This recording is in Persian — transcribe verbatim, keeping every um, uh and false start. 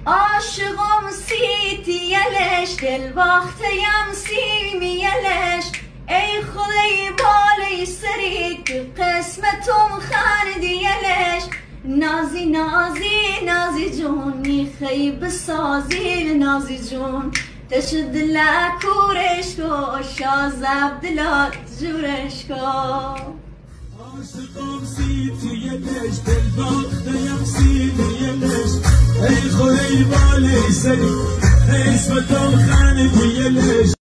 عاشقم سیتی یلش دل باختیم سیمیلش ای خدای بالای سری که قسمتم خندیلش نازی نازی نازی جون میخی بسازی نازی جون تشد لا کورش کو شازب دلات جورش کو عاشقم سیتی یلش دل باختیم سیمیلش ای خدای بالای سری قسمتم خندیلش